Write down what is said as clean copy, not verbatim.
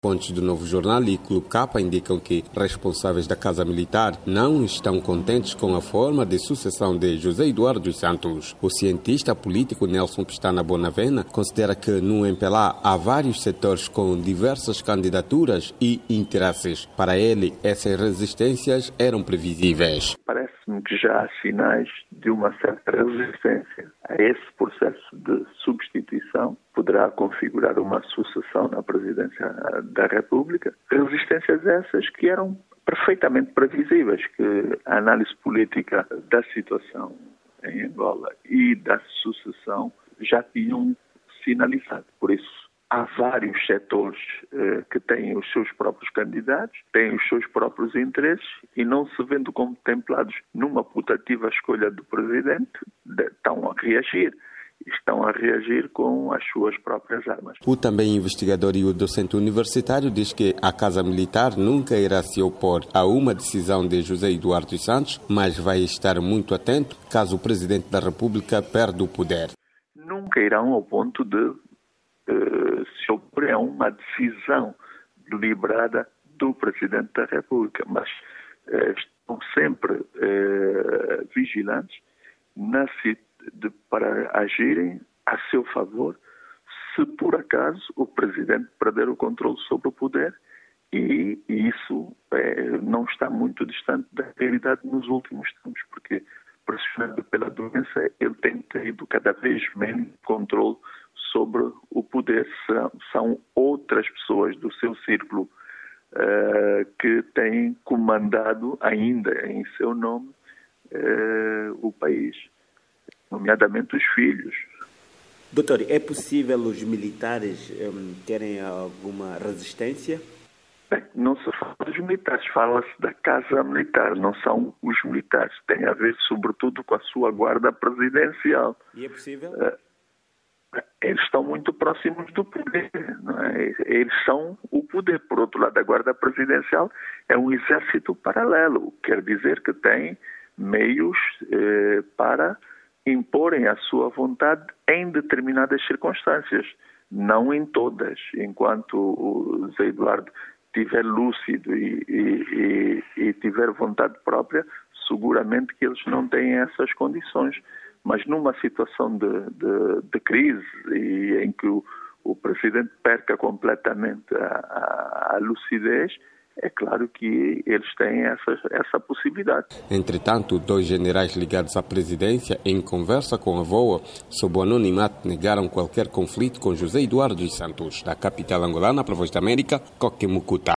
Fontes do Novo Jornal e Clube Capa indicam que responsáveis da Casa Militar não estão contentes com a forma de sucessão de José Eduardo dos Santos. O cientista político Nelson Pestana Bonavena considera que no MPLA há vários setores com diversas candidaturas e interesses. Para ele, essas resistências eram previsíveis. Parece-me que já há sinais de uma certa resistência a esse processo de substituição. Poderá configurar uma sucessão na presidência da República. Resistências essas que eram perfeitamente previsíveis, que a análise política da situação em Angola e da sucessão já tinham sinalizado. Por isso, há vários setores que têm os seus próprios candidatos, têm os seus próprios interesses e não se vendo contemplados numa putativa escolha do presidente, estão a reagir. Estão a reagir com as suas próprias armas. O também investigador e o docente universitário diz que a Casa Militar nunca irá se opor a uma decisão de José Eduardo dos Santos, mas vai estar muito atento caso o Presidente da República perda o poder. Nunca irão ao ponto de se opor a uma decisão deliberada do Presidente da República, mas estão sempre vigilantes para agirem a seu favor se por acaso o Presidente perder o controle sobre o poder, e isso não está muito distante da realidade nos últimos tempos, porque pressionado pela doença ele tem tido cada vez menos controle sobre o poder. São outras pessoas do seu círculo que têm comandado ainda em seu nome o país, nomeadamente os filhos. Doutor, é possível os militares terem alguma resistência? Não se fala dos militares, fala-se da Casa Militar, não são os militares. Tem a ver, sobretudo, com a sua guarda presidencial. E é possível? Eles estão muito próximos do poder, não é? Eles são o poder. Por outro lado, a guarda presidencial é um exército paralelo, quer dizer que tem meios para imporem a sua vontade em determinadas circunstâncias, não em todas. Enquanto o Zé Eduardo estiver lúcido e tiver vontade própria, seguramente que eles não têm essas condições. Mas numa situação de crise e em que o Presidente perca completamente a lucidez, é claro que eles têm essa possibilidade. Entretanto, dois generais ligados à presidência, em conversa com a VOA, sob o anonimato, negaram qualquer conflito com José Eduardo dos Santos. Da capital angolana para a Voz da América, Coque Mucuta.